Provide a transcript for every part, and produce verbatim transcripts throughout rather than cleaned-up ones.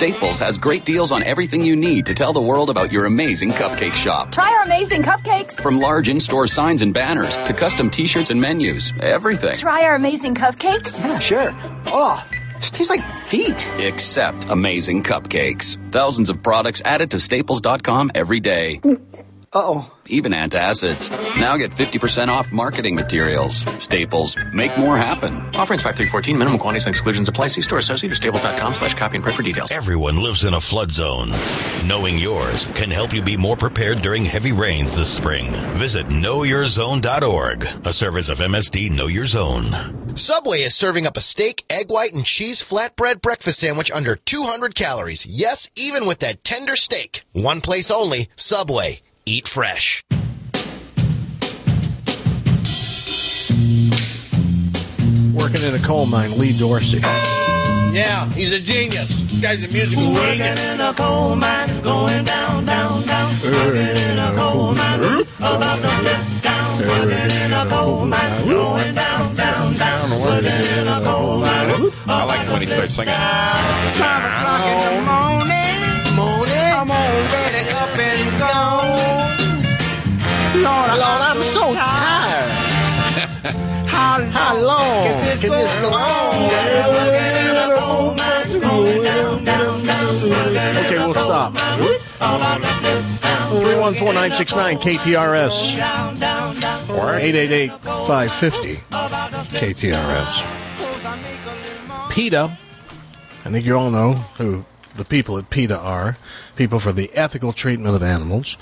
Staples has great deals on everything you need to tell the world about your amazing cupcake shop. Try our amazing cupcakes. From large in-store signs and banners to custom t-shirts and menus, everything. Try our amazing cupcakes? Yeah, sure. Oh, it tastes like feet. Except amazing cupcakes. Thousands of products added to staples dot com every day. Uh-oh. Even antacids. Now get fifty percent off marketing materials. Staples. Make more happen. Offerings five through fourteen. Minimum quantities and exclusions apply. See store associate or staples dot com slash copy and print for details. Everyone lives in a flood zone. Knowing yours can help you be more prepared during heavy rains this spring. Visit know your zone dot org, a service of M S D Know Your Zone. Subway is serving up a steak, egg white, and cheese flatbread breakfast sandwich under two hundred calories. Yes, even with that tender steak. One place only, Subway. Eat fresh. Working in a coal mine, Lee Dorsey. Yeah, he's a genius. This guy's a musical Working genius. in a coal mine, going down, down, down. Working in a coal mine, about to slip down. Working in a coal mine, going down, down, down. Working in a coal mine. I like it when he starts singing. Five o'clock in the morning, morning. I'm already up and gone. Lord, Lord, I'm so tired. How, How long can this, can this go on? Working in a coal mine, going down, down, down. Okay, we'll stop. three one four, nine six nine, K T R S. Or eight eight eight, five five zero, K T R S. PETA, I think you all know who the people at PETA are. People for the Ethical Treatment of Animals.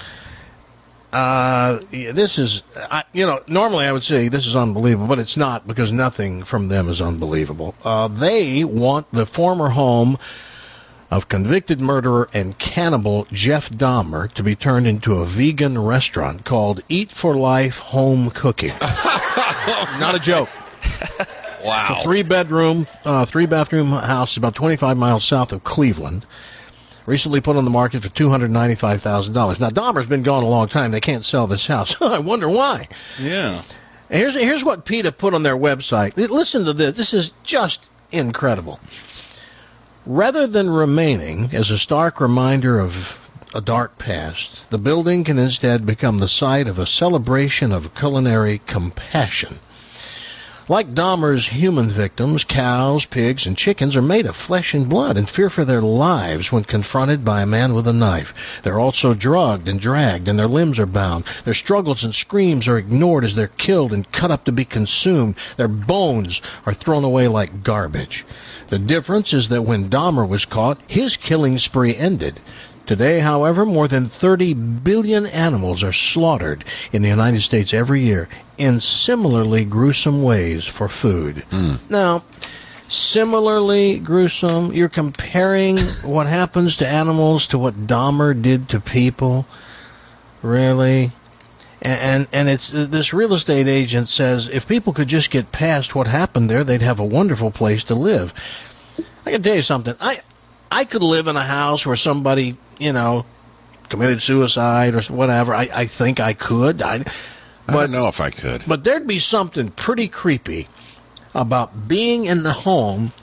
Uh, this is, I, you know, normally I would say this is unbelievable, but it's not, because nothing from them is unbelievable. Uh, they want the former home of convicted murderer and cannibal Jeff Dahmer to be turned into a vegan restaurant called Eat for Life Home Cooking. Not a joke. Wow. It's a three-bedroom, uh, three-bathroom house about twenty-five miles south of Cleveland. Recently put on the market for two hundred ninety-five thousand dollars. Now, Dahmer's been gone a long time. They can't sell this house. I wonder why. Yeah. Here's, here's what PETA put on their website. Listen to this. This is just incredible. Rather than remaining as a stark reminder of a dark past, the building can instead become the site of a celebration of culinary compassion. Like Dahmer's human victims, cows, pigs, and chickens are made of flesh and blood and fear for their lives when confronted by a man with a knife. They're also drugged and dragged, and their limbs are bound. Their struggles and screams are ignored as they're killed and cut up to be consumed. Their bones are thrown away like garbage. The difference is that when Dahmer was caught, his killing spree ended. Today, however, more than thirty billion animals are slaughtered in the United States every year in similarly gruesome ways for food. Mm. Now, similarly gruesome, you're comparing what happens to animals to what Dahmer did to people? Really? And, and, and it's this real estate agent says if people could just get past what happened there, they'd have a wonderful place to live. I can tell you something. I I could live in a house where somebody, you know, committed suicide or whatever. I, I think I could. I, but, I don't know if I could. But there'd be something pretty creepy about being in the home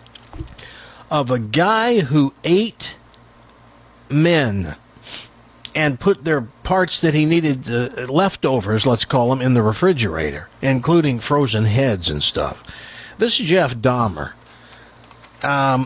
of a guy who ate men and put their parts that he needed, uh, leftovers, let's call them, in the refrigerator, including frozen heads and stuff. This is Jeff Dahmer. Um...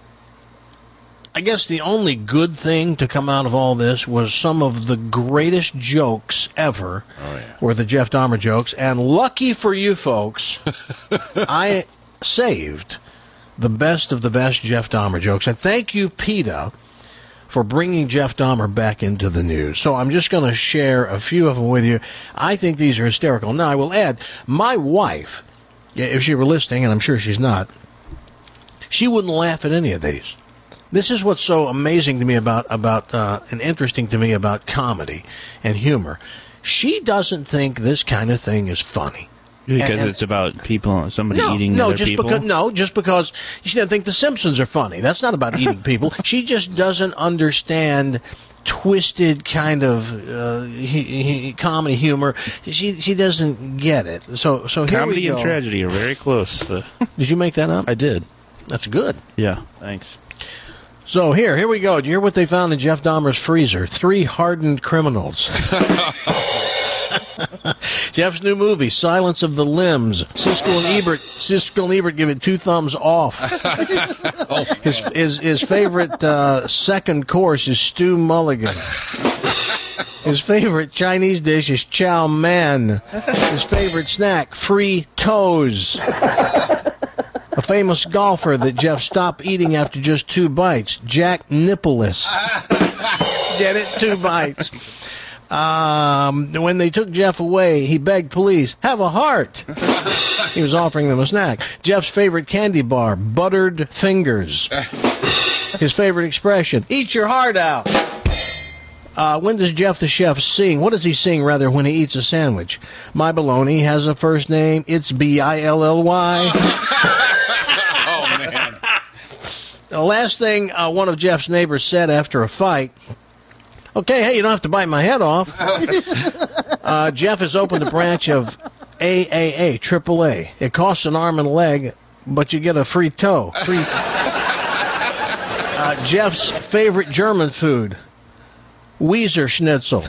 I guess the only good thing to come out of all this was some of the greatest jokes ever oh, yeah. were the Jeff Dahmer jokes. And lucky for you folks, I saved the best of the best Jeff Dahmer jokes. And thank you, PETA, for bringing Jeff Dahmer back into the news. So I'm just going to share a few of them with you. I think these are hysterical. Now, I will add, my wife, if she were listening, and I'm sure she's not, she wouldn't laugh at any of these. This is what's so amazing to me about, about uh, and interesting to me about comedy and humor. She doesn't think this kind of thing is funny. Because and, and, it's about people, somebody no, eating no, other just people? Because, no, just because she doesn't think The Simpsons are funny. That's not about eating people. She just doesn't understand twisted kind of uh, he, he, comedy humor. She she doesn't get it. So so here Comedy we go. and tragedy are very close. Did you make that up? I did. That's good. Yeah, thanks. So here, here we go. Do you hear what they found in Jeff Dahmer's freezer? Three hardened criminals. Jeff's new movie, Silence of the Limbs. Siskel and Ebert, Siskel and Ebert give it two thumbs off. His his his favorite uh, second course is Stu Mulligan. His favorite Chinese dish is chow mein. His favorite snack, free toes. A famous golfer that Jeff stopped eating after just two bites, Jack Nicklaus. Get it? Two bites. Um, when they took Jeff away, he begged police, have a heart. He was offering them a snack. Jeff's favorite candy bar, buttered fingers. His favorite expression, eat your heart out. Uh, when does Jeff the chef sing? What does he sing, rather, when he eats a sandwich? My bologna has a first name. It's B I L L Y. Oh, man. The last thing uh, one of Jeff's neighbors said after a fight, okay, hey, you don't have to bite my head off. uh, Jeff has opened a branch of A A A, triple A. It costs an arm and a leg, but you get a free toe. Free. Uh, Jeff's favorite German food, Weezer Schnitzel.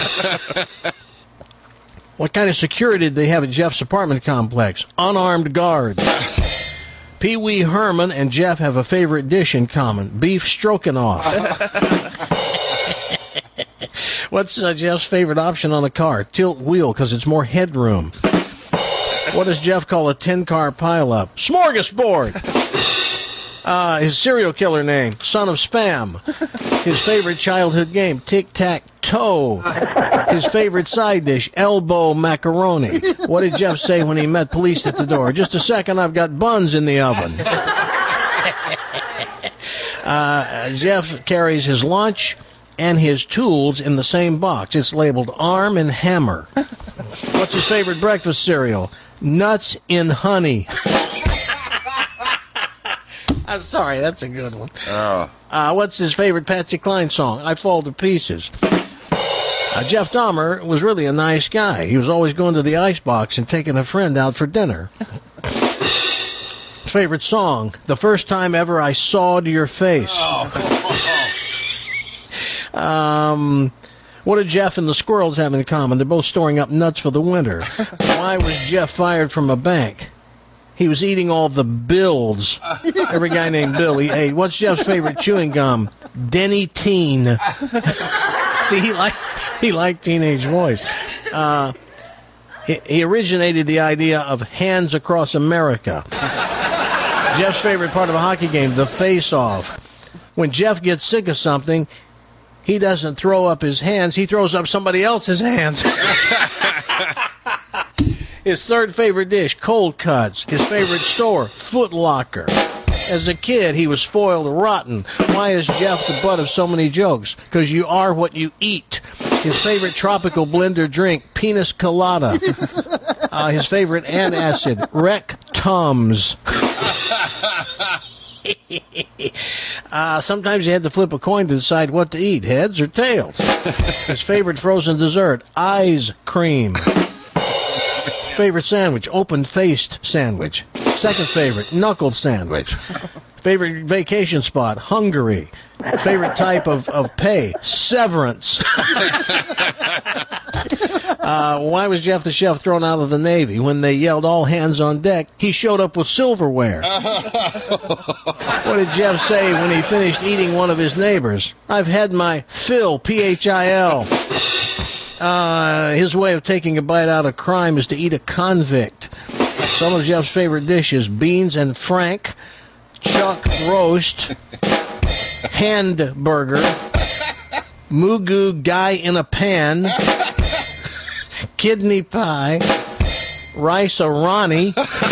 What kind of security did they have at Jeff's apartment complex? Unarmed guards. Pee Wee Herman and Jeff have a favorite dish in common, beef stroganoff. What's uh, Jeff's favorite option on a car? Tilt wheel, because it's more headroom. What does Jeff call a ten-car pileup? Smorgasbord. Uh, his serial killer name, Son of Spam. His favorite childhood game, tic-tac-toe. His favorite side dish, elbow macaroni. What did Jeff say when he met police at the door? Just a second, I've got buns in the oven. Uh, Jeff carries his lunch and his tools in the same box. It's labeled arm and hammer. What's his favorite breakfast cereal? Nuts in honey. I'm sorry, that's a good one. Oh. Uh, what's his favorite Patsy Cline song? I Fall to Pieces. Uh, Jeff Dahmer was really a nice guy. He was always going to the icebox and taking a friend out for dinner. His favorite song, The First Time Ever I Sawed Your Face. Oh. Um, what did Jeff and the squirrels have in common? They're both storing up nuts for the winter. Why was Jeff fired from a bank? He was eating all the bills. Every guy named Bill he ate. What's Jeff's favorite chewing gum? Denny Teen. See, he liked he liked teenage boys. Uh, he, he originated the idea of hands across America. Jeff's favorite part of a hockey game, the face-off. When Jeff gets sick of something, he doesn't throw up his hands. He throws up somebody else's hands. His third favorite dish, cold cuts. His favorite store, Foot Locker. As a kid, he was spoiled rotten. Why is Jeff the butt of so many jokes? Because you are what you eat. His favorite tropical blender drink, Penis Colada. Uh, his favorite antacid, Rec Tums. uh, sometimes he had to flip a coin to decide what to eat, heads or tails. His favorite frozen dessert, ice cream. Favorite sandwich, open-faced sandwich. Second favorite, knuckled sandwich. Favorite vacation spot, Hungary. Favorite type of, of pay, severance. uh, why was Jeff the chef thrown out of the Navy? When they yelled all hands on deck, he showed up with silverware. What did Jeff say when he finished eating one of his neighbors? I've had my fill, P H I L. Uh, his way of taking a bite out of crime is to eat a convict. Some of Jeff's favorite dishes, beans and frank, chuck roast, hand burger, mugu guy in a pan, kidney pie, rice arani.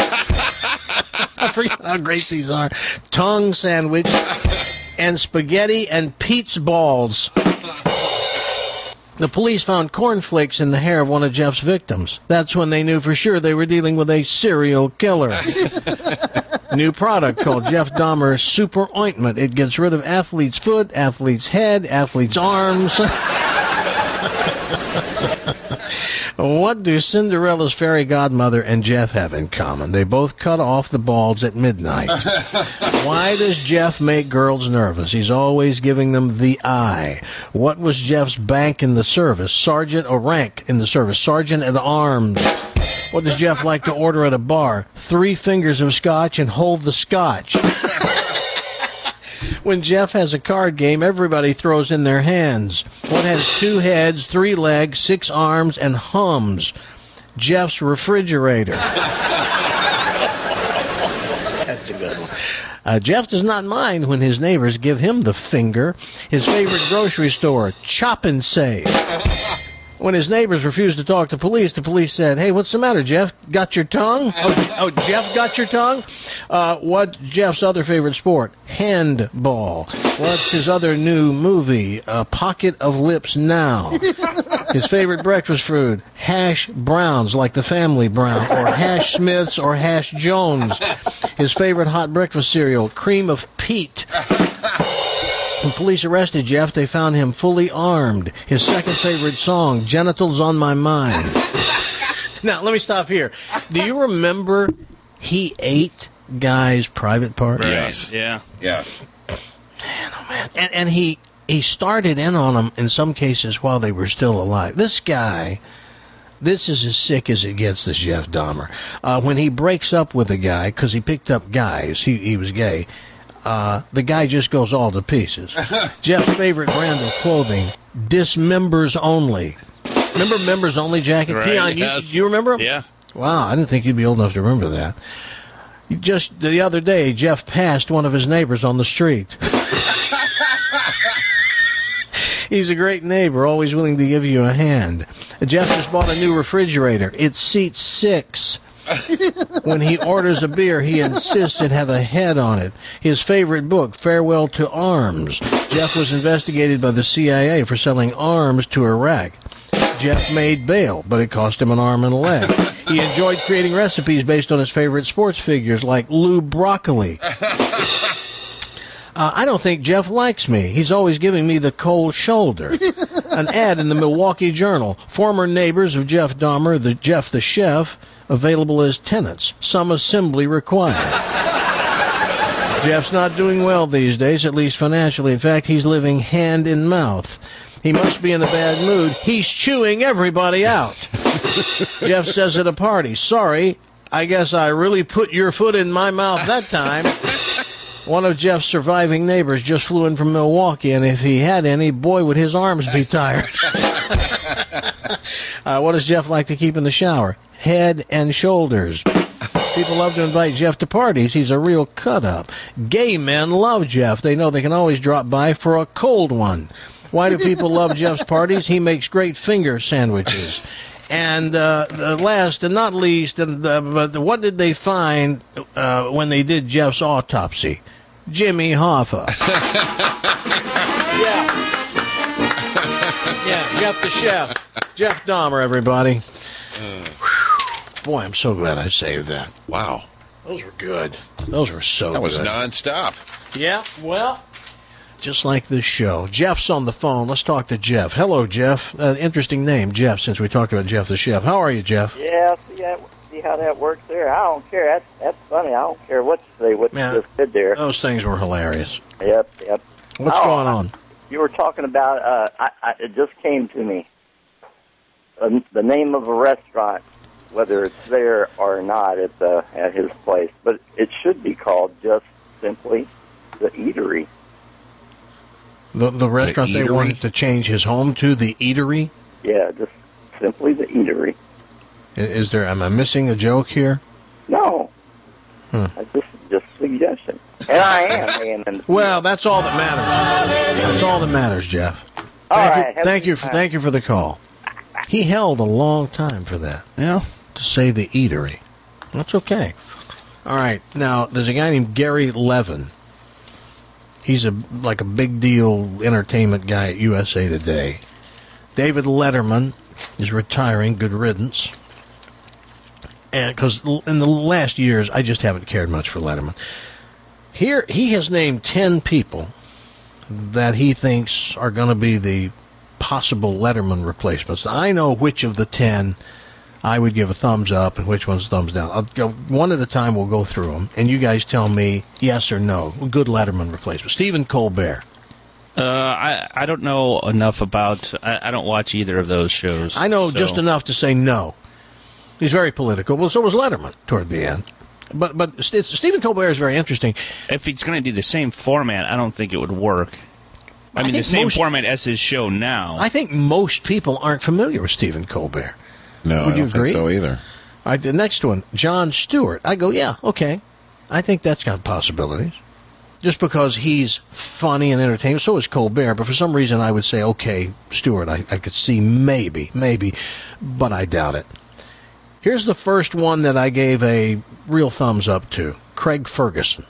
I forget how great these are. Tongue sandwich, and spaghetti and Pete's balls. The police found cornflakes in the hair of one of Jeff's victims. That's when they knew for sure they were dealing with a serial killer. New product called Jeff Dahmer Super Ointment. It gets rid of athlete's foot, athlete's head, athlete's arms. What do Cinderella's fairy godmother and Jeff have in common? They both cut off the balls at midnight. Why does Jeff make girls nervous? He's always giving them the eye. What was Jeff's bank in the service? Sergeant or rank in the service? Sergeant at arms. What does Jeff like to order at a bar? Three fingers of scotch and hold the scotch. When Jeff has a card game, everybody throws in their hands. What has two heads, three legs, six arms, and hums? Jeff's refrigerator. That's a good one. Uh, Jeff does not mind when his neighbors give him the finger. His favorite grocery store, Chop and Save. When his neighbors refused to talk to police, the police said, "Hey, what's the matter, Jeff? Got your tongue?" Oh, oh Jeff got your tongue? Uh, what's Jeff's other favorite sport? Handball. What's his other new movie? A Pocket of Lips Now. His favorite breakfast food? Hash browns, like the family brown, or Hash Smiths, or Hash Jones. His favorite hot breakfast cereal? Cream of Pete. When police arrested Jeff, they found him fully armed. His second favorite song, Genitals on My Mind. Now, let me stop here. Do you remember he ate guys' private parts? Yes. Yeah. Yes. Man, oh man. And, and he, he started in on them in some cases while they were still alive. This guy, this is as sick as it gets, this Jeff Dahmer. Uh, when he breaks up with a guy, because he picked up guys, he, he was gay, Uh, the guy just goes all to pieces. Jeff's favorite brand of clothing, Dismembers Only. Remember Members Only jacket? Right, Peon, yes. you, you remember? Yeah. Wow, I didn't think you'd be old enough to remember that. Just the other day, Jeff passed one of his neighbors on the street. He's a great neighbor, always willing to give you a hand. Jeff just bought a new refrigerator. It seats six. When he orders a beer, he insists it have a head on it. His favorite book, Farewell to Arms. Jeff was investigated by the C I A for selling arms to Iraq. Jeff made bail, but it cost him an arm and a leg. He enjoyed creating recipes based on his favorite sports figures, like Lou Broccoli. Uh, I don't think Jeff likes me. He's always giving me the cold shoulder. An ad in the Milwaukee Journal. Former neighbors of Jeff Dahmer, the Jeff the Chef, available as tenants. Some assembly required. Jeff's not doing well these days, at least financially. In fact, he's living hand in mouth. He must be in a bad mood. He's chewing everybody out. Jeff says at a party, "Sorry, I guess I really put your foot in my mouth that time." One of Jeff's surviving neighbors just flew in from Milwaukee, and if he had any, boy, would his arms be tired. uh, what does Jeff like to keep in the shower? Head and shoulders. People love to invite Jeff to parties. He's a real cut-up. Gay men love Jeff. They know they can always drop by for a cold one. Why do people love Jeff's parties? He makes great finger sandwiches. And uh, the last and not least, and uh, but what did they find uh, when they did Jeff's autopsy? Jimmy Hoffa. Yeah. Yeah, Jeff the Chef. Jeff Dahmer, everybody. Mm. Boy, I'm so glad I saved that. Wow. Those were good. Those were so That was good. nonstop. Yeah, well, just like this show. Jeff's on the phone. Let's talk to Jeff. Hello, Jeff. Uh, interesting name, Jeff, since we talked about Jeff the Chef. How are you, Jeff? Yeah, see, that, see how that works there? I don't care. That's that's funny. I don't care what you say, what Man, you just did there. Those things were hilarious. Yep, yep. What's oh, going on? You were talking about, uh, I, I, it just came to me, uh, the name of a restaurant, whether it's there or not at, the, at his place, but it should be called just simply The Eatery. The the restaurant The they Eatery? wanted to change his home to, the Eatery? Yeah, just simply The Eatery. I- Is there, am I missing a joke here? No. Hmm. I just, just suggestion. And I am. And, Well, that's all that matters. That's all that matters, Jeff. all Thank right. you, have thank a you, good for, time. thank you for the call. He held a long time for that, Yeah. to say The Eatery. That's okay. All right, now, there's a guy named Gary Levin. He's a like a big deal entertainment guy at U S A Today. David Letterman is retiring. Good riddance. And because in the last years, I just haven't cared much for Letterman. Here, he has named ten people that he thinks are going to be the possible Letterman replacements. I know which of the ten I would give a thumbs up and which one's thumbs down. I'll go one at a time. We'll go through them, and you guys tell me yes or no. Good Letterman replacement. Stephen Colbert. Uh, I I don't know enough about. I, I don't watch either of those shows. I know so. just enough to say no. He's very political. Well, so was Letterman toward the end. But but St- Stephen Colbert is very interesting. If he's going to do the same format, I don't think it would work. I, I mean, the same most, format as his show now. I think most people aren't familiar with Stephen Colbert. No, Would I you don't agree? think so either. All right, the next one, Jon Stewart. I go, yeah, okay. I think that's got possibilities. Just because he's funny and entertaining, so is Colbert, but for some reason I would say, okay, Stewart, I, I could see maybe, maybe, but I doubt it. Here's the first one that I gave a real thumbs up to, Craig Ferguson.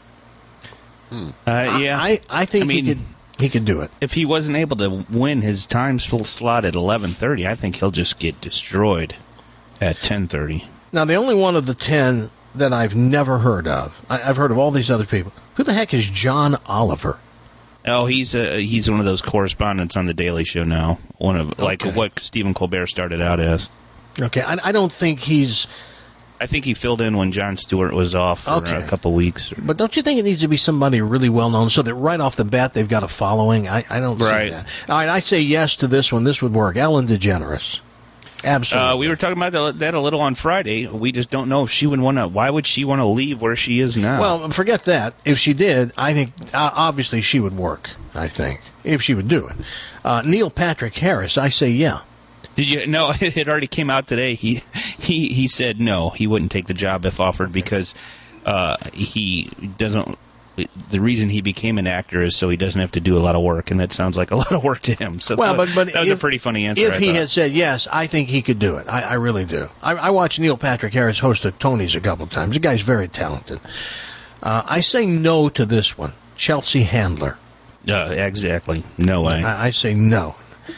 Hmm. Uh, yeah. I, I think I mean, he could he could do it. If he wasn't able to win his time slot at eleven thirty, I think he'll just get destroyed at ten thirty. Now, the only one of the ten that I've never heard of, I, I've heard of all these other people. Who the heck is John Oliver? Oh, he's a, he's one of those correspondents on the Daily Show now. One of okay. like what Stephen Colbert started out as. Okay, I, I don't think he's. I think he filled in when Jon Stewart was off for okay. a couple weeks. But don't you think it needs to be somebody really well known so that right off the bat they've got a following? I, I don't right. see that. All right, I say yes to this one. This would work. Ellen DeGeneres. Absolutely. Uh, we were talking about that a little on Friday. We just don't know if she would want to. Why would she want to leave where she is now? Well, forget that. If she did, I think uh, obviously she would work. I think if she would do it. Uh, Neil Patrick Harris. I say yeah. Did you? No, it had already came out today. He he he said no, he wouldn't take the job if offered because uh, he doesn't. The reason he became an actor is so he doesn't have to do a lot of work, and that sounds like a lot of work to him. So well, that, but, but that was if, a pretty funny answer. If I he thought. had said yes, I think he could do it. I, I really do. I, I watched Neil Patrick Harris host at Tony's a couple times. The guy's very talented. Uh, I say no to this one. Chelsea Handler. Uh, exactly. No way. I, I say no.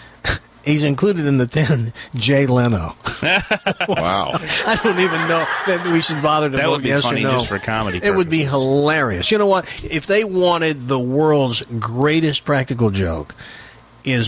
He's included in the ten, Jay Leno. Wow. I don't even know that we should bother to that vote would be yes funny or no. just for comedy It purposes. would be hilarious. You know what? If they wanted the world's greatest practical joke is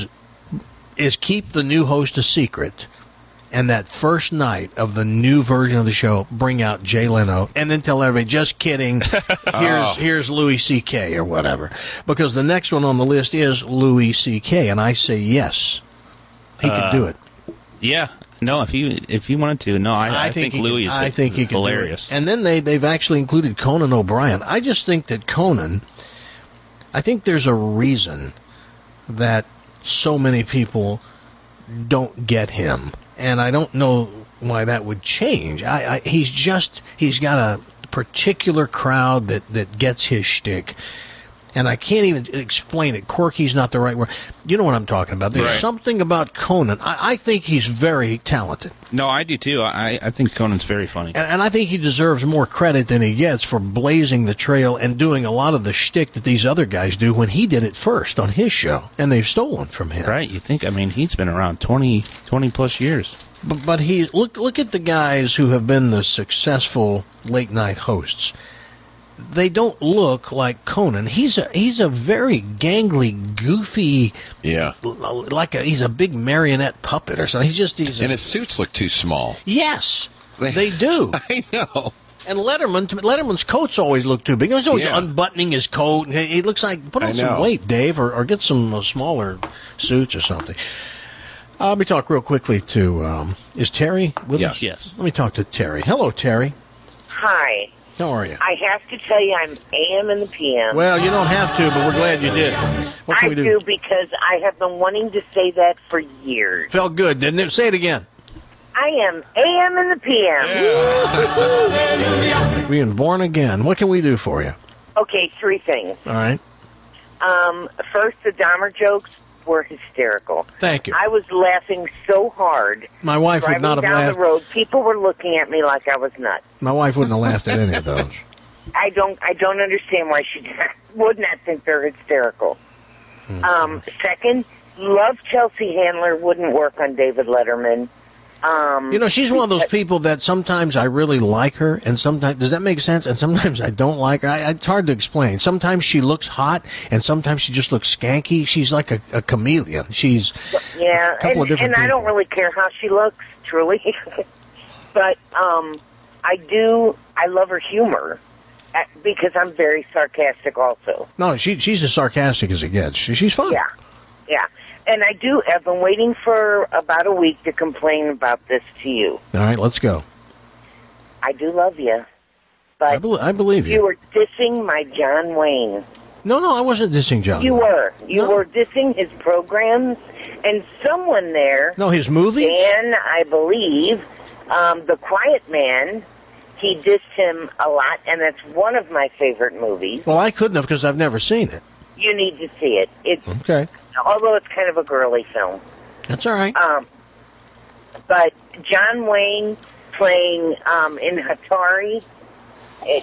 is keep the new host a secret, and that first night of the new version of the show, bring out Jay Leno, and then tell everybody, just kidding, here's oh. here's Louis C K or whatever. Because the next one on the list is Louis C K, and I say yes. He uh, could do it. Yeah. No, if he if he wanted to, no, I, I, I think, think Louis he, is I think he could hilarious. Do it. And then they, they've actually included Conan O'Brien. I just think that Conan, I think there's a reason that so many people don't get him. And I don't know why that would change. I, I he's just, he's got a particular crowd that, that gets his shtick. And I can't even explain it. Quirky's not the right word. You know what I'm talking about. There's right. something about Conan. I, I think he's very talented. No, I do too. I, I think Conan's very funny. And, and I think he deserves more credit than he gets for blazing the trail and doing a lot of the shtick that these other guys do when he did it first on his show. And they've stolen from him. Right. You think, I mean, he's been around twenty, twenty plus years. But, but he, look, look at the guys who have been the successful late night hosts. They don't look like Conan. He's a he's a very gangly, goofy, yeah, like a he's a big marionette puppet or something. He's just he's a, and his suits look too small. Yes, they, they do. I know. And Letterman, Letterman's coats always look too big. He's always yeah. unbuttoning his coat. He looks like put on some weight, Dave, or, or get some uh, smaller suits or something. Uh, let me talk real quickly to um, is Terry with yes. us? Yes. Let me talk to Terry. Hello, Terry. Hi. How are you? I have to tell you, I'm A M and the P M. Well, you don't have to, but we're glad you did. What can I we do? do because I have been wanting to say that for years. Felt good, didn't it? Say it again. I am A M and the P M. Yeah. Being born again. What can we do for you? Okay, three things. All right. Um, first, the Dahmer jokes were hysterical. Thank you. I was laughing so hard. My wife Driving would not have down laughed. the road, people were looking at me like I was nuts. My wife wouldn't have laughed at any of those. I don't. I don't understand why she would not think they're hysterical. Mm-hmm. Um, second, love Chelsea Handler wouldn't work on David Letterman. Um, You know, she's one of those people that sometimes I really like her, and sometimes, does that make sense? And sometimes I don't like her. I, it's hard to explain. Sometimes she looks hot, and sometimes she just looks skanky. She's like a, a chameleon. She's Yeah, a couple and, of different and I people. don't really care how she looks, truly. But um, I do, I love her humor, uh, because I'm very sarcastic also. No, she she's as sarcastic as it gets. She, she's fun. Yeah, yeah. And I do, I've been waiting for about a week to complain about this to you. All right, let's go. I do love you, but I, be- I believe you. you were dissing my John Wayne. No, no, I wasn't dissing John. You were. You were dissing his programs, and someone there... No, his movie? Dan, I believe, um, The Quiet Man, he dissed him a lot, and that's one of my favorite movies. Well, I couldn't have because I've never seen it. You need to see it. It's Okay. Although it's kind of a girly film. That's all right. Um, but John Wayne playing um, in Hatari, it,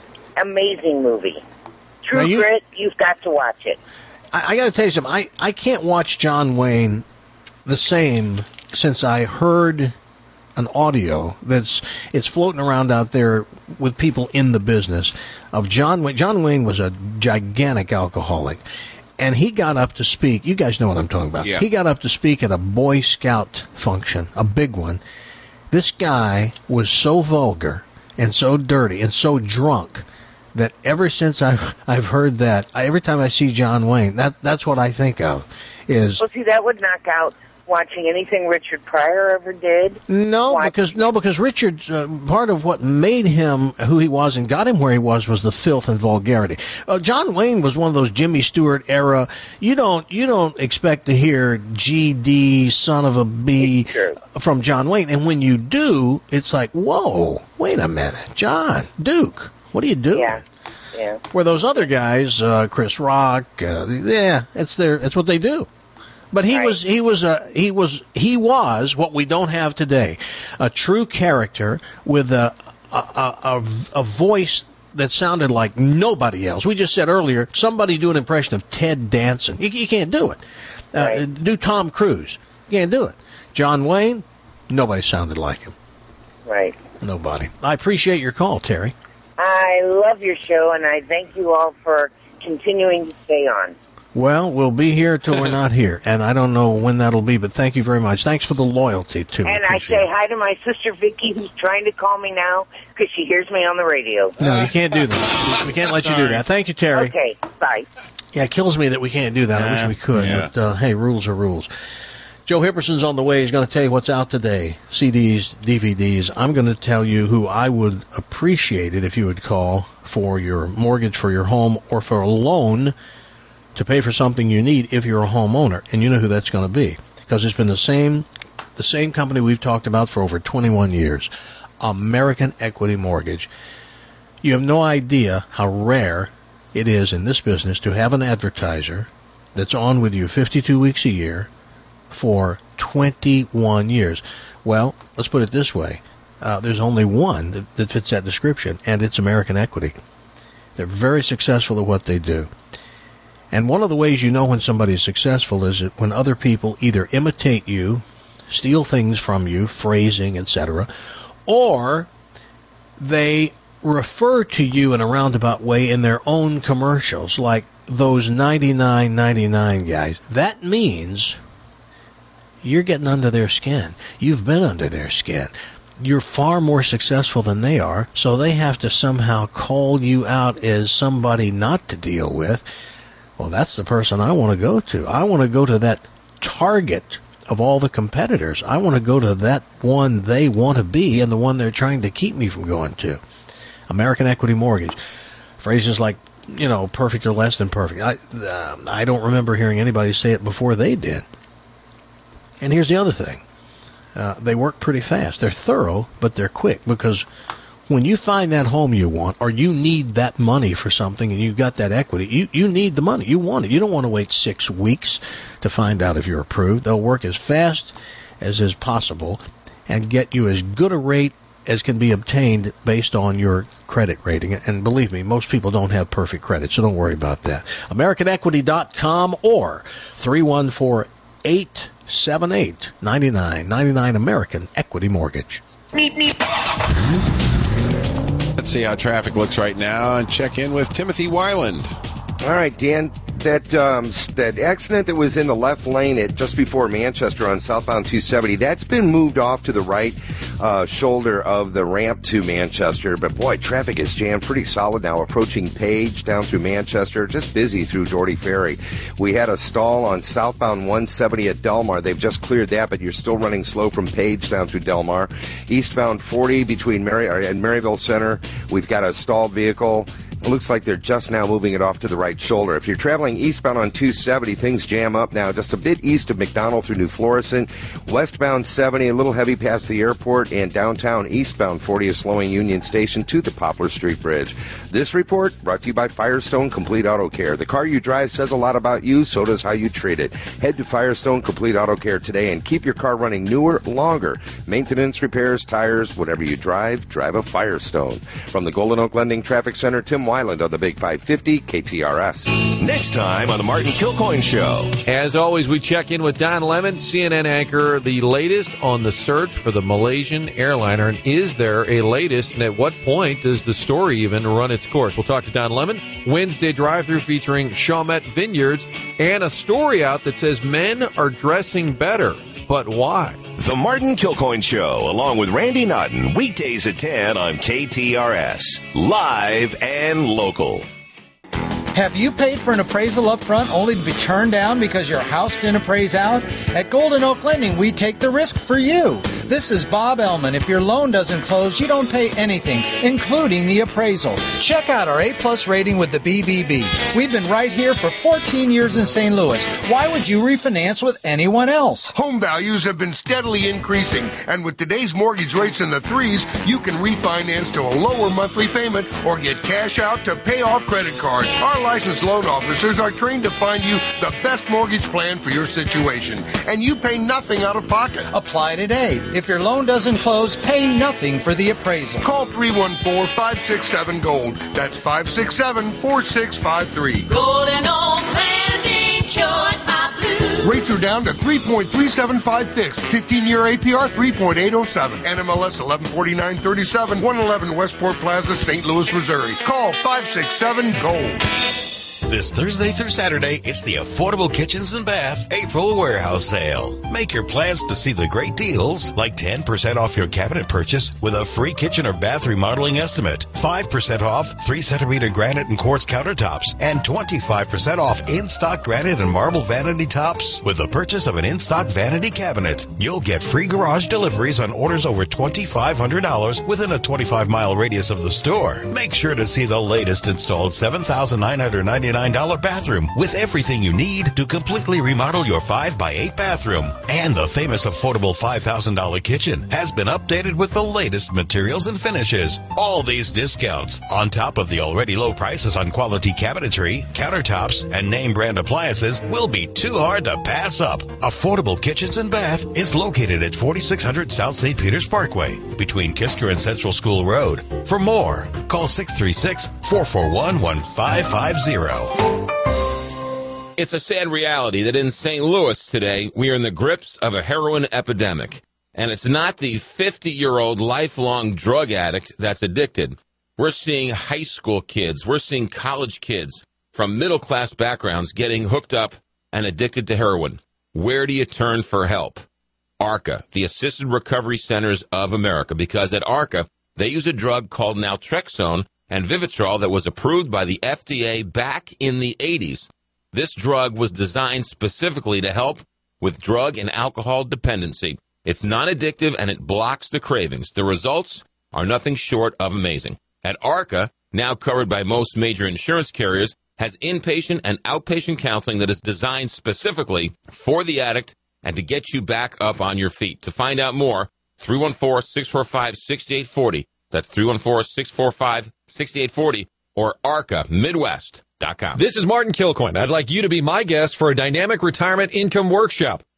amazing movie. True Now you- Grit, you've got to watch it. I, I got to tell you something. I, I can't watch John Wayne the same since I heard an audio that's it's floating around out there with people in the business of John Wayne. John Wayne was a gigantic alcoholic, and he got up to speak. You guys know what I'm talking about. Yeah. He got up to speak at a Boy Scout function, a big one. This guy was so vulgar and so dirty and so drunk that ever since I've I've heard that, I, every time I see John Wayne, that that's what I think of. Is Well, see, that would knock out watching anything Richard Pryor ever did. no, Watch- because no, because Richard, uh, part of what made him who he was and got him where he was was the filth and vulgarity. Uh, John Wayne was one of those Jimmy Stewart era. You don't you don't expect to hear G D son of a B from John Wayne, and when you do, it's like, whoa, wait a minute, John Duke, what are you doing? Yeah, yeah. Where those other guys, uh, Chris Rock, uh, yeah, it's their, it's what they do. But he was, he was, a, he was, he was what we don't have today, a true character with a, a, a, a voice that sounded like nobody else. We just said earlier, somebody do an impression of Ted Danson. You, you can't do it. Uh, do Tom Cruise. You can't do it. John Wayne, nobody sounded like him. Right. Nobody. I appreciate your call, Terry. I love your show, and I thank you all for continuing to stay on. Well, we'll be here till we're not here, and I don't know when that'll be, but thank you very much. Thanks for the loyalty, too. And I say hi to my sister Vicky, who's trying to call me now because she hears me on the radio. No, you can't do that. We can't let you do that. Thank you, Terry. Okay, bye. Yeah, it kills me that we can't do that. I wish we could, Yeah. but uh, hey, rules are rules. Joe Hipperson's on the way. He's going to tell you what's out today. C Ds, D V Ds. I'm going to tell you who I would appreciate it if you would call for your mortgage for your home or for a loan to pay for something you need if you're a homeowner. And you know who that's going to be, because it's been the same the same company we've talked about for over twenty-one years, American Equity Mortgage. You have no idea how rare it is in this business to have an advertiser that's on with you fifty-two weeks a year for twenty-one years. Well, let's put it this way. Uh, there's only one that, that fits that description, and it's American Equity. They're very successful at what they do. And one of the ways you know when somebody is successful is that when other people either imitate you, steal things from you, phrasing, et cetera, or they refer to you in a roundabout way in their own commercials, like those ninety-nine ninety-nine guys. That means you're getting under their skin. You've been under their skin. You're far more successful than they are, so they have to somehow call you out as somebody not to deal with. Well, that's the person I want to go to. I want to go to that target of all the competitors. I want to go to that one they want to be and the one they're trying to keep me from going to. American Equity Mortgage. Phrases like, you know, perfect or less than perfect. I, uh, I don't remember hearing anybody say it before they did. And here's the other thing. Uh, they work pretty fast. They're thorough, but they're quick, because when you find that home you want, or you need that money for something and you've got that equity, you, you need the money. You want it. You don't want to wait six weeks to find out if you're approved. They'll work as fast as is possible and get you as good a rate as can be obtained based on your credit rating. And believe me, most people don't have perfect credit, so don't worry about that. American Equity dot com or three one four, eight seven eight nine nine nine nine American Equity Mortgage. Let's see how traffic looks right now and check in with Timothy Weiland. All right, Dan, that um, that accident that was in the left lane at just before Manchester on southbound two seventy, that's been moved off to the right uh, shoulder of the ramp to Manchester. But, boy, traffic is jammed pretty solid now, approaching Page down through Manchester, just busy through Doherty Ferry. We had a stall on southbound one seventy at Delmar. They've just cleared that, but you're still running slow from Page down through Delmar. Eastbound forty between Mary and Maryville Center, we've got a stalled vehicle. It looks like they're just now moving it off to the right shoulder. If you're traveling eastbound on two seventy, things jam up now just a bit east of McDonald through New Florissant. Westbound seventy, a little heavy past the airport, and downtown eastbound forty is slowing Union Station to the Poplar Street Bridge. This report brought to you by Firestone Complete Auto Care. The car you drive says a lot about you, so does how you treat it. Head to Firestone Complete Auto Care today and keep your car running newer, longer. Maintenance, repairs, tires, whatever you drive, drive a Firestone. From the Golden Oak Lending Traffic Center, Tim Weiland on the Big five fifty K T R S. Next time on the Martin Kilcoyne Show. As always, we check in with Don Lemon, C N N anchor, the latest on the search for the Malaysian airliner. And is there a latest, and at what point does the story even run its course? We'll talk to Don Lemon. Wednesday drive-through featuring Chalmette Vineyards, and a story out that says men are dressing better. But why? The Martin Kilcoyne Show, along with Randy Naughton, weekdays at ten on K T R S. Live and local. Have you paid for an appraisal up front only to be turned down because your house didn't appraise out? At Golden Oak Lending, we take the risk for you. This is Bob Ellman. If your loan doesn't close, you don't pay anything, including the appraisal. Check out our A-plus rating with the B B B. We've been right here for fourteen years in Saint Louis. Why would you refinance with anyone else? Home values have been steadily increasing, and with today's mortgage rates in the threes, you can refinance to a lower monthly payment or get cash out to pay off credit cards. Our licensed loan officers are trained to find you the best mortgage plan for your situation, and you pay nothing out of pocket. Apply today. If your loan doesn't close, pay nothing for the appraisal. Call three one four, five six seven, GOLD. That's five six seven, four six five three. Golden Oak Lending, short my blues. Rates are down to three point three seven five fixed. fifteen-year A P R three point eight oh seven. N M L S eleven forty-nine thirty-seven, one eleven Westport Plaza, Saint Louis, Missouri. Call five six seven, GOLD. This Thursday through Saturday, it's the Affordable Kitchens and Bath April Warehouse Sale. Make your plans to see the great deals, like ten percent off your cabinet purchase with a free kitchen or bath remodeling estimate, five percent off three centimeter granite and quartz countertops, and twenty-five percent off in-stock granite and marble vanity tops with the purchase of an in-stock vanity cabinet. You'll get free garage deliveries on orders over twenty-five hundred dollars within a twenty-five mile radius of the store. Make sure to see the latest installed seven thousand nine hundred ninety-nine dollars bathroom with everything you need to completely remodel your five by eight bathroom. And the famous affordable five thousand dollars kitchen has been updated with the latest materials and finishes. All these discounts, on top of the already low prices on quality cabinetry, countertops, and name brand appliances, will be too hard to pass up. Affordable Kitchens and Bath is located at forty-six hundred South Saint Peters Parkway, between Kisker and Central School Road. For more, call six three six, four four one, one five five zero. It's a sad reality that in Saint Louis today, we are in the grips of a heroin epidemic. And it's not the fifty-year-old lifelong drug addict that's addicted. We're seeing high school kids, we're seeing college kids from middle-class backgrounds getting hooked up and addicted to heroin. Where do you turn for help? ARCA, the Assisted Recovery Centers of America, because at ARCA, they use a drug called naltrexone and Vivitrol that was approved by the F D A back in the eighties. This drug was designed specifically to help with drug and alcohol dependency. It's non-addictive and it blocks the cravings. The results are nothing short of amazing. At ARCA, now covered by most major insurance carriers, has inpatient and outpatient counseling that is designed specifically for the addict and to get you back up on your feet. To find out more, three one four, six four five, six eight four zero. That's three one four, six four five, six eight four zero or arca midwest dot com. This is Martin Kilcoyne. I'd like you to be my guest for a dynamic retirement income workshop.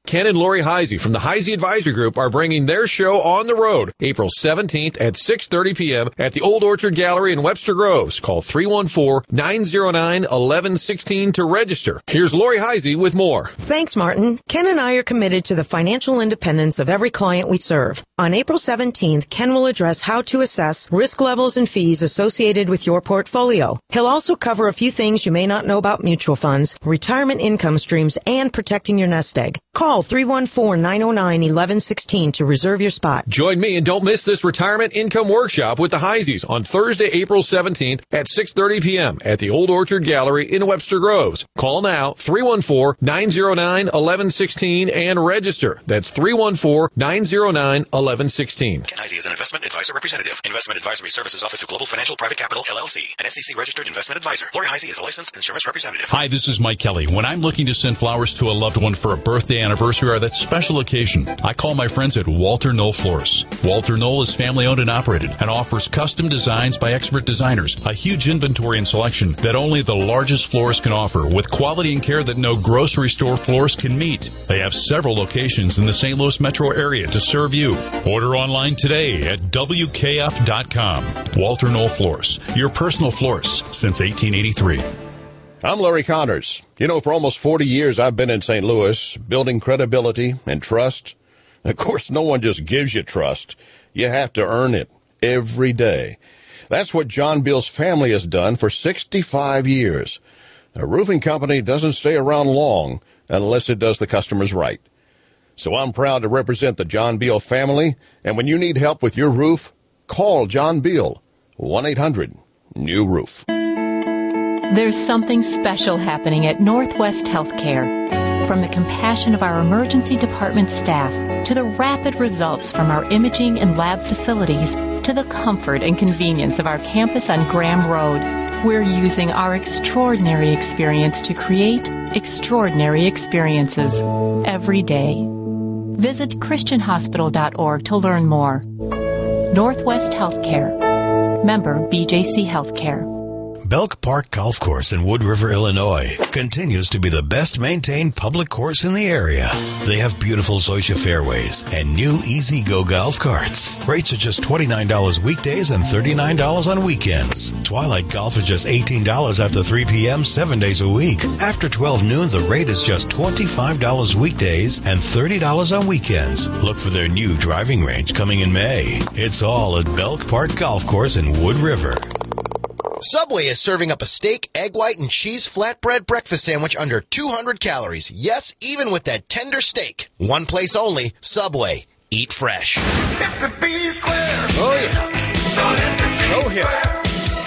Ken and Lori Heisey from the Heisey Advisory Group are bringing their show on the road April seventeenth at six thirty p.m. at the Old Orchard Gallery in Webster Groves. Call three one four, nine zero nine, one one one six to register. Here's Lori Heisey with more. Thanks, Martin. Ken and I are committed to the financial independence of every client we serve. On April seventeenth, Ken will address how to assess risk levels and fees associated with your portfolio. He'll also cover a few things you may not know about mutual funds, retirement income streams, and protecting your nest egg. Call three one four, nine zero nine, one one one six to reserve your spot. Join me and don't miss this retirement income workshop with the Heiseys on Thursday, April seventeenth at six thirty p.m. at the Old Orchard Gallery in Webster Groves. Call now, three one four, nine zero nine, one one one six and register. That's three one four, nine zero nine, one one one six. Ken Heisey is an investment advisor representative. Investment advisory services offered through Global Financial Private Capital, L L C, an S E C-registered investment advisor. Lori Heisey is a licensed insurance representative. Hi, this is Mike Kelly. When I'm looking to send flowers to a loved one for a birthday, anniversary, or that special occasion, I call my friends at Walter Knoll Florists. Walter Knoll is family-owned and operated and offers custom designs by expert designers, a huge inventory and selection that only the largest florists can offer, with quality and care that no grocery store florist can meet. They have several locations in the Saint Louis metro area to serve you. Order online today at W K F dot com. Walter Knoll Florists, your personal florist since eighteen eighty-three. I'm Larry Connors. You know, for almost forty years, I've been in Saint Louis, building credibility and trust. Of course, no one just gives you trust. You have to earn it every day. That's what John Beal's family has done for sixty-five years. A roofing company doesn't stay around long unless it does the customers right. So I'm proud to represent the John Beal family, and when you need help with your roof, call John Beal, one eight hundred new roof. There's something special happening at Northwest Healthcare. From the compassion of our emergency department staff to the rapid results from our imaging and lab facilities to the comfort and convenience of our campus on Graham Road, we're using our extraordinary experience to create extraordinary experiences every day. Visit Christian Hospital dot org to learn more. Northwest Healthcare. Member B J C Healthcare. Belk Park Golf Course in Wood River, Illinois continues to be the best maintained public course in the area. They have beautiful Zoysia fairways and new Easy Go golf carts. Rates are just twenty-nine dollars weekdays and thirty-nine dollars on weekends. Twilight Golf is just eighteen dollars after three p.m. seven days a week. After twelve noon, the rate is just twenty-five dollars weekdays and thirty dollars on weekends. Look for their new driving range coming in May. It's all at Belk Park Golf Course in Wood River. Subway is serving up a steak, egg white, and cheese flatbread breakfast sandwich under two hundred calories. Yes, even with that tender steak. One place only, Subway. Eat fresh. Oh, yeah. Oh, yeah.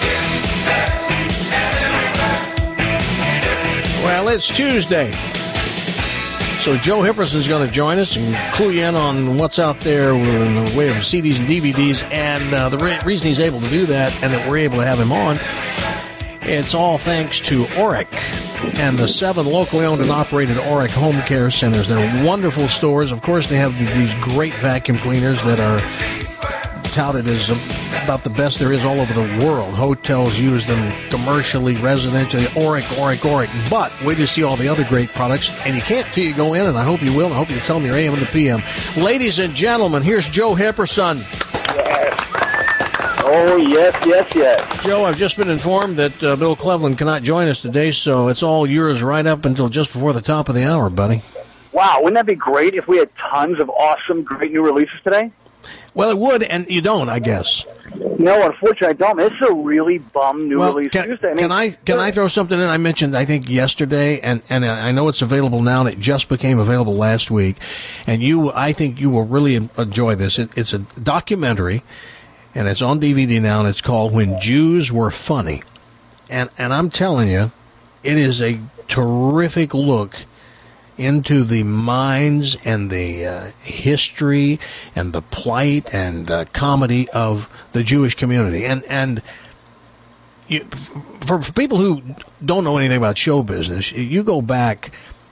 Well, it's Tuesday. So Joe Hipperson's going to join us and clue you in on what's out there in the way of C Ds and D V Ds. And uh, the re- reason he's able to do that and that we're able to have him on, it's all thanks to Oric and the seven locally owned and operated Oric home care centers. They're wonderful stores. Of course, they have the, these great vacuum cleaners that are touted as about the best there is all over the world. Hotels use them commercially, residentially. Oric, Oric, Oric. But wait to see all the other great products. And you can't till you go in, and I hope you will. And I hope you tell them your A M and the P M. Ladies and gentlemen, here's Joe Hipperson. Yes. Oh, yes, yes, yes. Joe, I've just been informed that uh, Bill Cleveland cannot join us today, so it's all yours right up until just before the top of the hour, buddy. Wow, wouldn't that be great if we had tons of awesome, great new releases today? Well, it would, and you don't, I guess. No, unfortunately, I don't. This is a really bum new well, release can, Tuesday. I mean, can I can I throw something in? I mentioned, I think, yesterday, and, and I know it's available now, and it just became available last week. And you, I think you will really enjoy this. It, it's a documentary, and it's on D V D now, and it's called When Jews Were Funny. And and I'm telling you, it is a terrific look into the minds and the uh, history and the plight and uh, comedy of the Jewish community. And and you, for, for people who don't know anything about show business, you go back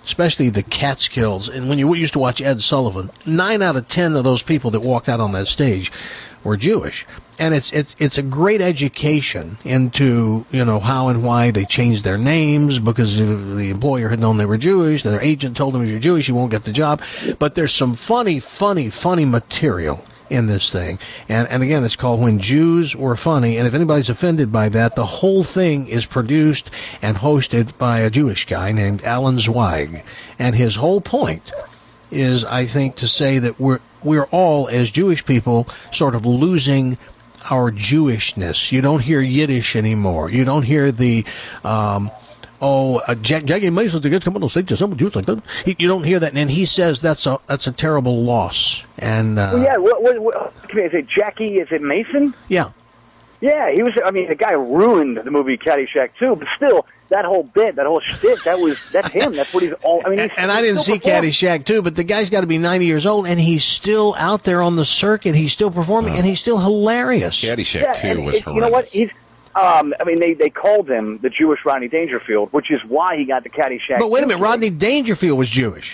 especially the Catskills. And when you used to watch Ed Sullivan, nine out of ten of those people that walked out on that stage were Jewish. And it's it's it's a great education into, you know, how and why they changed their names because the employer had known they were Jewish. Their agent told them, if you're Jewish, you won't get the job. But there's some funny, funny, funny material in this thing. And and again, it's called When Jews Were Funny. And if anybody's offended by that, the whole thing is produced and hosted by a Jewish guy named Alan Zweig. And his whole point is, I think, to say that we're we're all, as Jewish people, sort of losing our Jewishness. You don't hear Yiddish anymore. You don't hear the, um, oh, uh, Jack, Jackie Mason to get come on stage to some Jews like that. He, you don't hear that, and he says that's a that's a terrible loss. And uh, well, yeah, what, what, what, is it Jackie? Is it Mason? Yeah, yeah. He was. I mean, the guy ruined the movie Caddyshack too, but still. That whole bit, that whole shtick, that was, that's him. That's what he's all, I mean, he's, and, and I didn't see performing. Caddyshack too, but the guy's got to be ninety years old, and he's still out there on the circuit. He's still performing, oh. and he's still hilarious. Caddyshack yeah, two was it, horrendous. You know what? He's, um, I mean, they, they called him the Jewish Rodney Dangerfield, which is why he got the Caddyshack. But wait a minute, Rodney Dangerfield was Jewish.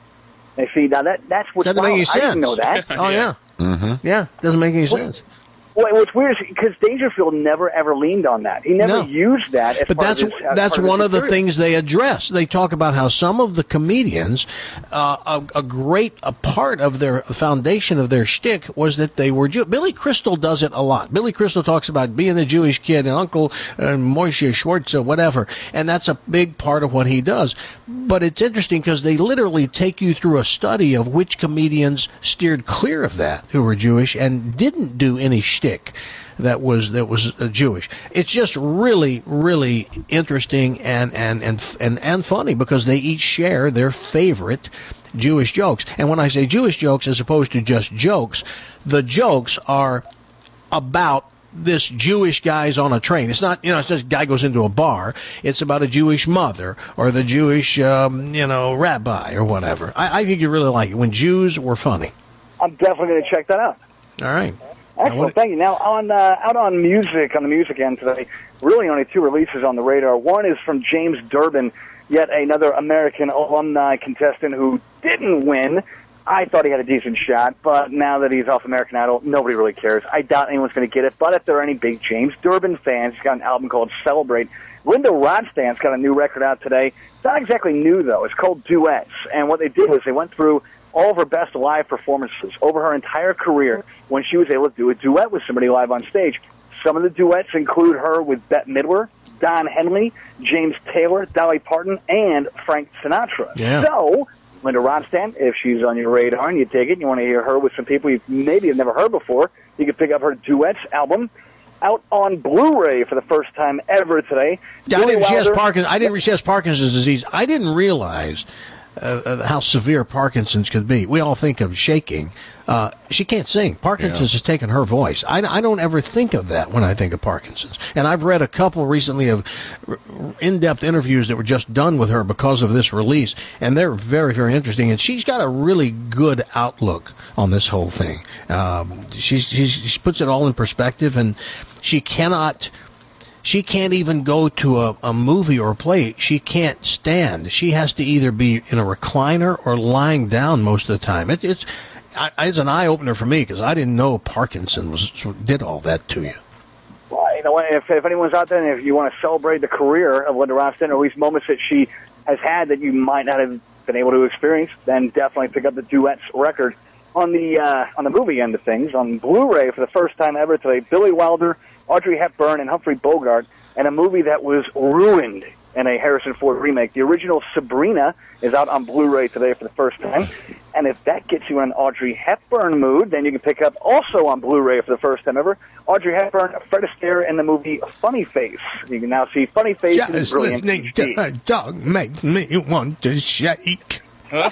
And see, now that, that's what, doesn't make any sense. I didn't know that. Oh, yeah. Mm-hmm. Yeah, doesn't make any sense. Well, what's weird is because Dangerfield never ever leaned on that. He never no. used that. As but part that's of his, as that's part of one his of the material. things they address. They talk about how some of the comedians, uh, a, a great a part of their the foundation of their shtick was that they were Jew. Billy Crystal does it a lot. Billy Crystal talks about being a Jewish kid and Uncle uh, Moshe Schwartz or whatever, and that's a big part of what he does. But it's interesting because they literally take you through a study of which comedians steered clear of that, who were Jewish, and didn't do any shtick that was that was uh, Jewish. It's just really, really interesting and, and, and, and, and funny because they each share their favorite Jewish jokes. And when I say Jewish jokes as opposed to just jokes, the jokes are about this Jewish guy's on a train. It's not, you know, it's just a guy goes into a bar. It's about a Jewish mother or the Jewish, um, you know, rabbi or whatever. I, I think you really like it. When Jews Were Funny. I'm definitely going to check that out. All right. Excellent, thank you. Now, on uh, out on music, on the music end today, really only two releases on the radar. One is from James Durbin, yet another American alumni contestant who didn't win. I thought he had a decent shot, but now that he's off American Idol, nobody really cares. I doubt anyone's going to get it, but if there are any big James Durbin fans, he's got an album called Celebrate. Linda Ronstadt's got a new record out today. It's not exactly new, though. It's called Duets, and what they did was they went through all of her best live performances over her entire career when she was able to do a duet with somebody live on stage. Some of the duets include her with Bette Midler, Don Henley, James Taylor, Dolly Parton, and Frank Sinatra. Yeah. So, Linda Ronstadt, if she's on your radar and you take it and you want to hear her with some people you maybe have never heard before, you can pick up her Duets album out on Blu-ray for the first time ever today. Yeah, I didn't, she has Wilder- Parkinson's, I didn't. She has Parkinson's disease. I didn't realize uh, uh, how severe Parkinson's could be. We all think of shaking. Uh, she can't sing. Parkinson's Yeah. has taken her voice. I, I don't ever think of that when I think of Parkinson's. And I've read a couple recently of in-depth interviews that were just done with her because of this release, and they're very, very interesting. And she's got a really good outlook on this whole thing. Um, she's, she's, she puts it all in perspective, and she cannot... She can't even go to a, a movie or a play. She can't stand. She has to either be in a recliner or lying down most of the time. It, it's I, it's an eye opener for me because I didn't know Parkinson was did all that to you. Well, you know, if, if anyone's out there and if you want to celebrate the career of Linda Ronstadt, or at least moments that she has had that you might not have been able to experience, then definitely pick up the Duets record. On the uh, on the movie end of things, on Blu-ray for the first time ever today, Billy Wilder, Audrey Hepburn, and Humphrey Bogart, and a movie that was ruined in a Harrison Ford remake. The original Sabrina is out on Blu-ray today for the first time, and if that gets you in an Audrey Hepburn mood, then you can pick up also on Blu-ray for the first time ever, Audrey Hepburn, Fred Astaire, in the movie Funny Face. You can now see Funny Face in Just brilliant listening H D. to a dog makes me want to shake. Wow.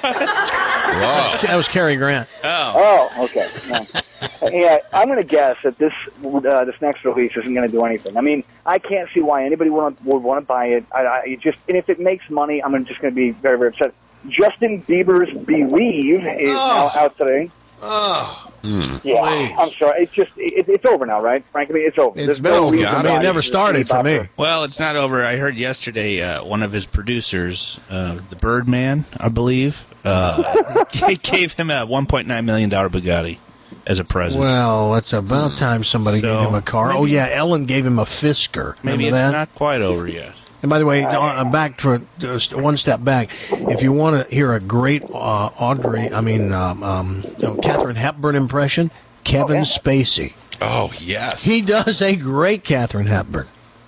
That was Cary Grant. Oh, okay. No. Yeah, I'm going to guess that this uh, this next release isn't going to do anything. I mean, I can't see why anybody would, would want to buy it. I, I just, and if it makes money, I'm just going to be very, very upset. Justin Bieber's "Believe" is Oh. now out today. Oh. Mm. Yeah, Please. I'm sorry. It's just it, it's over now, right? Frank, I mean, it's over. It's There's been no over. reason I mean, it why never you should started be for me. buffer. Well, it's not over. I heard yesterday uh, one of his producers, uh, the Birdman, I believe, uh, gave him a one point nine million dollars Bugatti as a present. Well, it's about time somebody So, gave him a car. maybe- oh, yeah, Ellen gave him a Fisker. Maybe Remember it's that? not quite over yet. And by the way, uh, back to uh, one step back. If you want to hear a great uh, Audrey, I mean, um, um, you know, Katharine Hepburn impression, Kevin Oh, yeah. Spacey. Oh, yes. He does a great Katharine Hepburn.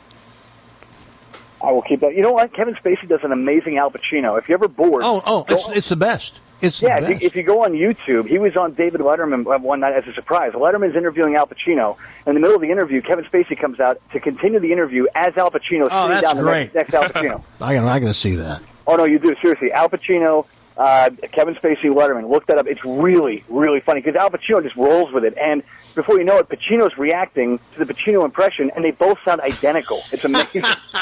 I will keep that. You know what? Kevin Spacey does an amazing Al Pacino. If you're ever bored, Oh, oh, go- it's, it's the best. It's yeah. the If you, best. if you go on YouTube, he was on David Letterman one night as a surprise. Letterman's interviewing Al Pacino. In the middle of the interview, Kevin Spacey comes out to continue the interview as Al Pacino, Oh, sitting that's down the great. next, next Al Pacino. I got I got to see that. Oh no, you do seriously. Al Pacino, uh, Kevin Spacey, Letterman. Look that up. It's really, really funny because Al Pacino just rolls with it. And before you know it, Pacino's reacting to the Pacino impression, and they both sound identical. It's amazing.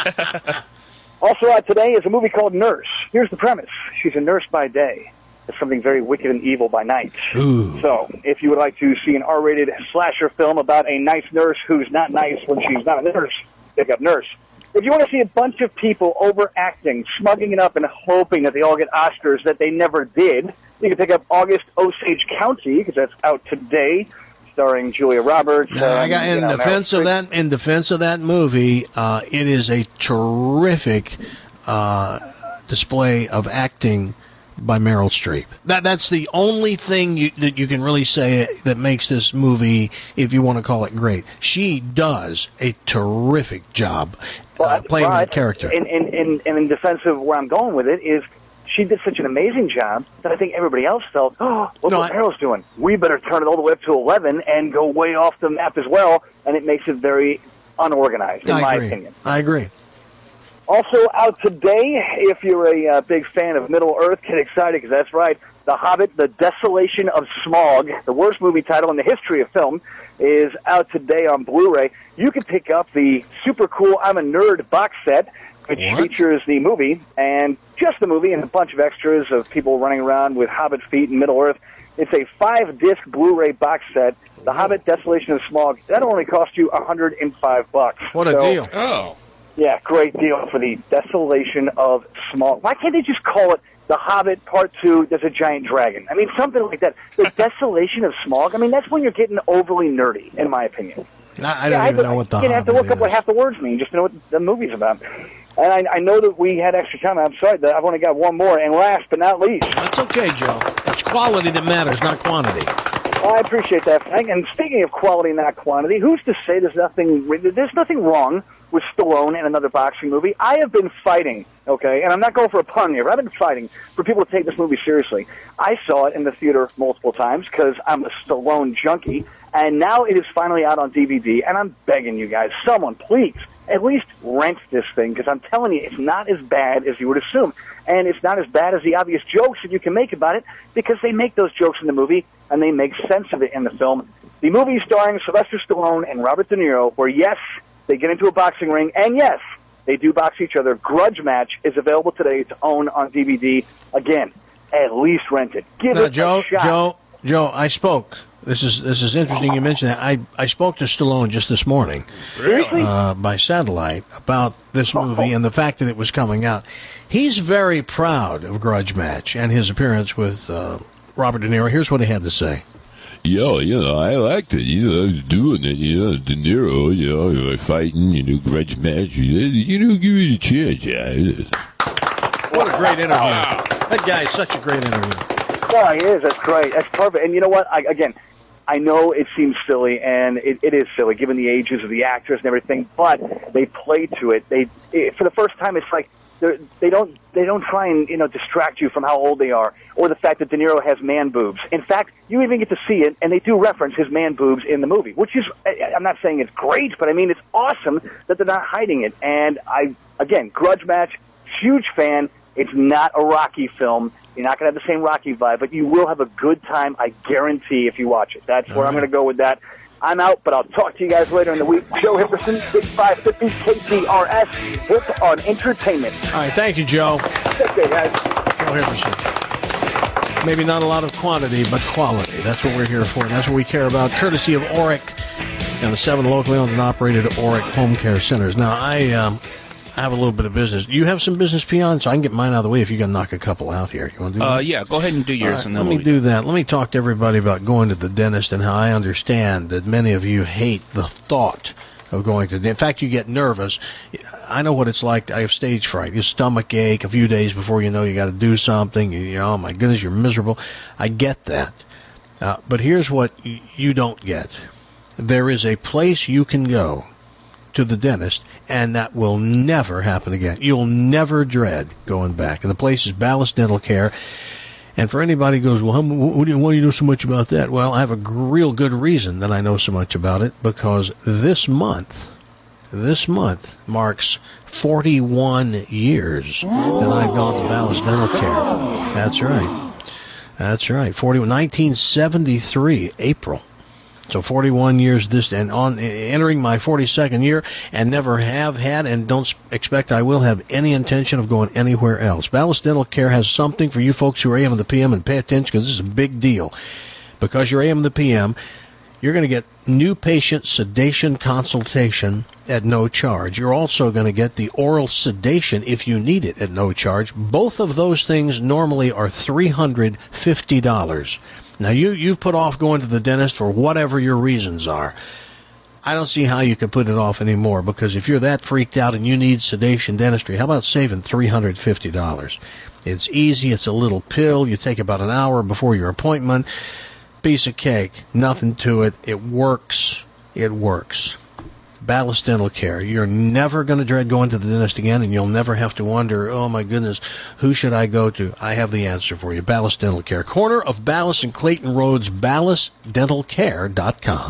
Also out today is a movie called Nurse. Here's the premise: she's a nurse by day, but something very wicked and evil by night. Ooh. So, if you would like to see an R-rated slasher film about a nice nurse who's not nice when she's not a nurse, pick up Nurse. If you want to see a bunch of people overacting, smugging it up, and hoping that they all get Oscars that they never did, you can pick up August Osage County, because that's out today, starring Julia Roberts. Now, I and, got in you know, defense Meryl of Streep. that. In defense of that movie, uh, it is a terrific uh, display of acting by Meryl Streep. That that's the only thing you, that you can really say that makes this movie, if you want to call it great. She does a terrific job uh, playing that But character. In, in, in, and in defense of where I'm going with it is, she did such an amazing job that I think everybody else felt, oh, look No, what I- Meryl's doing. We better turn it all the way up to eleven and go way off the map as well, and it makes it very unorganized, in I my agree. opinion. I agree. Also out today, if you're a uh, big fan of Middle-earth, get excited, because that's right, The Hobbit, The Desolation of Smaug, the worst movie title in the history of film, is out today on Blu-ray. You can pick up the super cool I'm a Nerd box set, which What? features the movie, and just the movie, and a bunch of extras of people running around with Hobbit feet in Middle-earth. It's a five-disc Blu-ray box set, The Hobbit, Desolation of Smaug. That'll only cost you one hundred five bucks. What a So, deal. Oh. yeah, great deal for the Desolation of Smaug. Why can't they just call it The Hobbit Part Two? There's a giant dragon. I mean, something like that. The Desolation of Smaug. I mean, that's when you're getting overly nerdy, in my opinion. I, I don't Yeah, even I, know what the you have to Hobbit look up what is. half the words mean just to know what the movie's about. And I, I know that we had extra time. I'm sorry that I've only got one more. And last but not least, That's okay, Joe. It's quality that matters, not quantity. I appreciate that, Frank. And speaking of quality, not quantity, who's to say there's nothing there's nothing wrong with Stallone in another boxing movie? I have been fighting, okay, and I'm not going for a pun here, but I've been fighting for people to take this movie seriously. I saw it in the theater multiple times because I'm a Stallone junkie, and now it is finally out on D V D, and I'm begging you guys, someone, please, at least rent this thing, because I'm telling you, it's not as bad as you would assume. And it's not as bad as the obvious jokes that you can make about it, because they make those jokes in the movie, and they make sense of it in the film. The movie starring Sylvester Stallone and Robert De Niro, where, yes, they get into a boxing ring, and yes, they do box each other. Grudge Match is available today to own on D V D. Again, at least rent it. Give Now, it Joe, a shot. Joe, Joe, I spoke. This is this is interesting you mentioned that. I, I spoke to Stallone just this morning Seriously? uh, by satellite about this movie and the fact that it was coming out. He's very proud of Grudge Match and his appearance with uh, Robert De Niro. Here's what he had to say. Yo, you know, I liked it. You know, I was doing it. You know, De Niro, you know, you were fighting, you know, Grudge Match. You, you know, give it a chance. Yeah. What a great interview. That guy is such a great interview. Oh, he is. That's great. That's perfect. And you know what? I, again, I know it seems silly, and it, it is silly given the ages of the actors and everything. But they play to it. They it, for the first time, it's like they're, they don't they don't try and you know distract you from how old they are or the fact that De Niro has man boobs. In fact, you even get to see it, and they do reference his man boobs in the movie, which is I- I'm not saying it's great, but I mean it's awesome that they're not hiding it. And I again, Grudge Match, huge fan. It's not a Rocky film. You're not going to have the same Rocky vibe, but you will have a good time, I guarantee, if you watch it. That's where I'm going to go with that. I'm out, but I'll talk to you guys later in the week. Joe Hipperson, sixty-five fifty K T R S, hit on entertainment. All right, thank you, Joe. Take care, guys. Joe Hipperson. Maybe not a lot of quantity, but quality. That's what we're here for. That's what we care about, courtesy of Oric and the seven locally owned and operated Oric Home Care Centers. Now, I um, I have a little bit of business. You have some business, Peon, so I can get mine out of the way if you can knock a couple out here. You want to do Uh, that? yeah, go ahead and do yours. Right, and then let me we'll do that. Let me talk to everybody about going to the dentist and how I understand that many of you hate the thought of going to the In fact, you get nervous. I know what it's like. I have stage fright. Your stomach ache a few days before you know you got to do something. You, you know, oh, my goodness, you're miserable. I get that. Uh, but here's what y- you don't get. There is a place you can go to the dentist, and that will never happen again. You'll never dread going back. And the place is Ballast Dental Care. And for anybody who goes, well, how, what do you, why do you know so much about that? Well, I have a g- real good reason that I know so much about it, because this month, this month marks forty-one years that I've gone to Ballast Dental Care. That's right. That's right. forty, nineteen seventy-three, April. So forty-one years this, and on entering my forty-second year, and never have had and don't expect I will have any intention of going anywhere else. Ballast Dental Care has something for you folks who are A M and the P M, and pay attention because this is a big deal. Because you're A M and the P M, you're going to get new patient sedation consultation at no charge. You're also going to get the oral sedation if you need it at no charge. Both of those things normally are three hundred fifty dollars. Now, you, you've put off going to the dentist for whatever your reasons are. I don't see how you can put it off anymore, because if you're that freaked out and you need sedation dentistry, how about saving three hundred fifty dollars? It's easy. It's a little pill. You take about an hour before your appointment. Piece of cake. Nothing to it. It works. It works. Ballast Dental Care. You're never going to dread going to the dentist again, and you'll never have to wonder, oh my goodness, who should I go to? I have the answer for you. Ballast Dental Care. Corner of Ballast and Clayton Roads, ballast dental care dot com.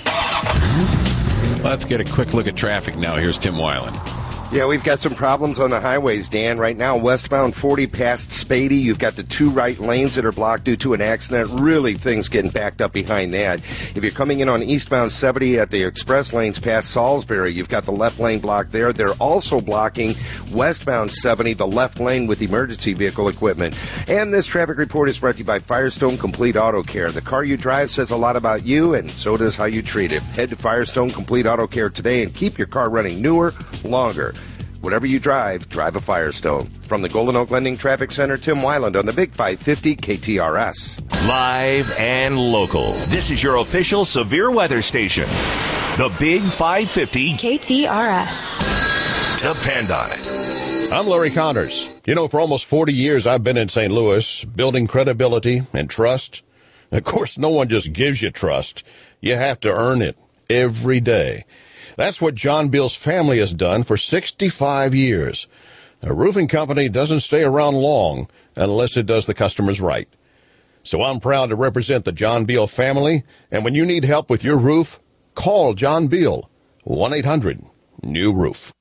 Let's get a quick look at traffic now. Here's Tim Weiland. Yeah, we've got some problems on the highways, Dan. Right now, westbound forty past Spady, you've got the two right lanes that are blocked due to an accident. Really, things getting backed up behind that. If you're coming in on eastbound seventy at the express lanes past Salisbury, you've got the left lane blocked there. They're also blocking westbound seventy, the left lane with emergency vehicle equipment. And this traffic report is brought to you by Firestone Complete Auto Care. The car you drive says a lot about you, and so does how you treat it. Head to Firestone Complete Auto Care today and keep your car running newer, longer. Whatever you drive, drive a Firestone. From the Golden Oak Lending Traffic Center, Tim Weiland on the Big five fifty K T R S. Live and local. This is your official severe weather station. The Big five fifty K T R S. Depend on it. I'm Larry Connors. You know, for almost forty years, I've been in Saint Louis, building credibility and trust. Of course, no one just gives you trust. You have to earn it every day. That's what John Beal's family has done for sixty-five years. A roofing company doesn't stay around long unless it does the customers right. So I'm proud to represent the John Beal family, and when you need help with your roof, call John Beal, one eight hundred new roof.